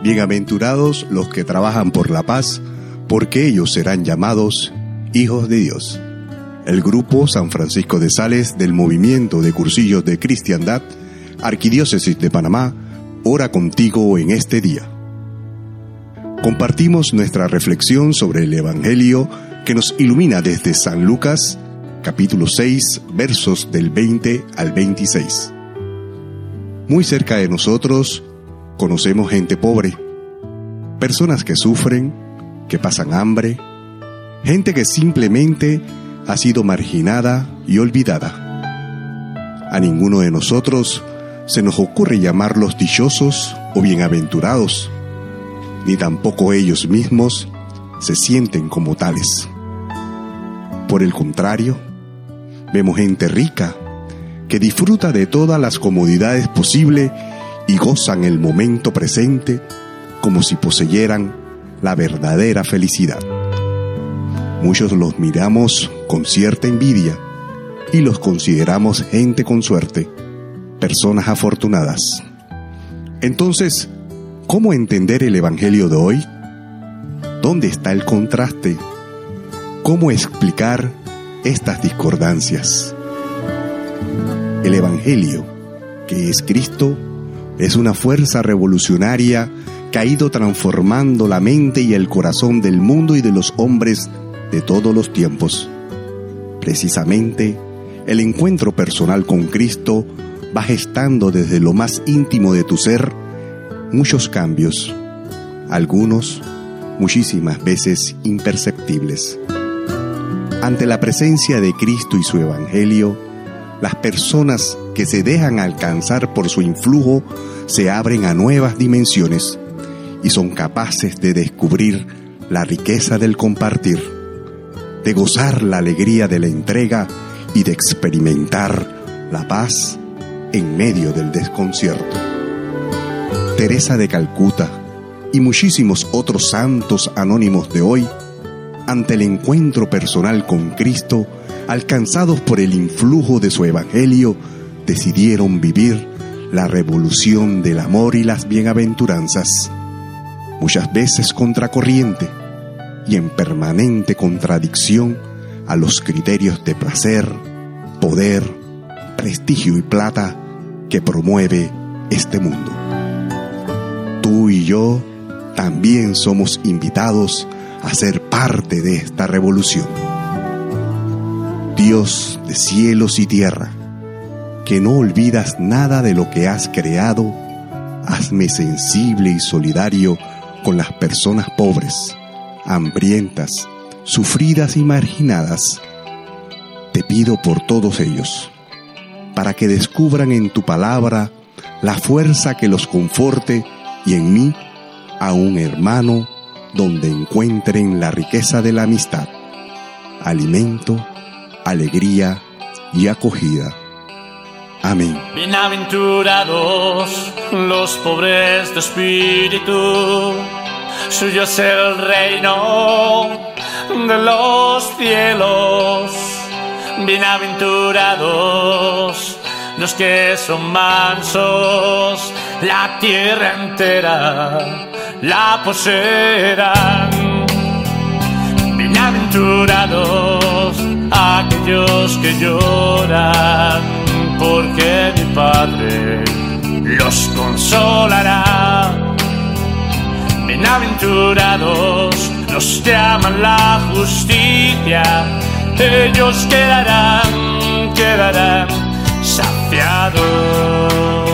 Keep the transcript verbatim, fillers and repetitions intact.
Bienaventurados los que trabajan por la paz, porque ellos serán llamados hijos de Dios. El Grupo San Francisco de Sales del Movimiento de Cursillos de Cristiandad, Arquidiócesis de Panamá, ora contigo en este día. Compartimos nuestra reflexión sobre el Evangelio que nos ilumina desde San Lucas, capítulo seis, versos del veinte al veintiséis. Muy cerca de nosotros conocemos gente pobre, personas que sufren, que pasan hambre, gente que simplemente ha sido marginada y olvidada. A ninguno de nosotros se nos ocurre llamarlos dichosos o bienaventurados, ni tampoco ellos mismos se sienten como tales. Por el contrario, vemos gente rica que disfruta de todas las comodidades posibles y gozan el momento presente como si poseyeran la verdadera felicidad. Muchos los miramos con cierta envidia y los consideramos gente con suerte, personas afortunadas. Entonces, ¿cómo entender el Evangelio de hoy? ¿Dónde está el contraste? ¿Cómo explicar estas discordancias? El Evangelio, que es Cristo, es una fuerza revolucionaria que ha ido transformando la mente y el corazón del mundo y de los hombres de todos los tiempos. Precisamente, el encuentro personal con Cristo va gestando desde lo más íntimo de tu ser muchos cambios, algunos muchísimas veces imperceptibles. Ante la presencia de Cristo y su Evangelio, las personas que se dejan alcanzar por su influjo se abren a nuevas dimensiones y son capaces de descubrir la riqueza del compartir, de gozar la alegría de la entrega y de experimentar la paz en medio del desconcierto. Teresa de Calcuta y muchísimos otros santos anónimos de hoy, ante el encuentro personal con Cristo, alcanzados por el influjo de su Evangelio, decidieron vivir la revolución del amor y las bienaventuranzas, muchas veces contracorriente y en permanente contradicción a los criterios de placer, poder, prestigio y plata que promueve este mundo. Tú y yo también somos invitados a ser parte de esta revolución. Dios de cielos y tierra, que no olvidas nada de lo que has creado, hazme sensible y solidario con las personas pobres, hambrientas, sufridas y marginadas. Te pido por todos ellos, para que descubran en tu palabra la fuerza que los conforte y en mí a un hermano donde encuentren la riqueza de la amistad, alimento, alegría y acogida. Amén. Bienaventurados los pobres de espíritu, suyo es el reino de los cielos. Bienaventurados los que son mansos, la tierra entera la poseerán. Bienaventurados aquellos que lloran, porque mi Padre los consolará. Bienaventurados los que aman la justicia, ellos quedarán, quedarán saciados.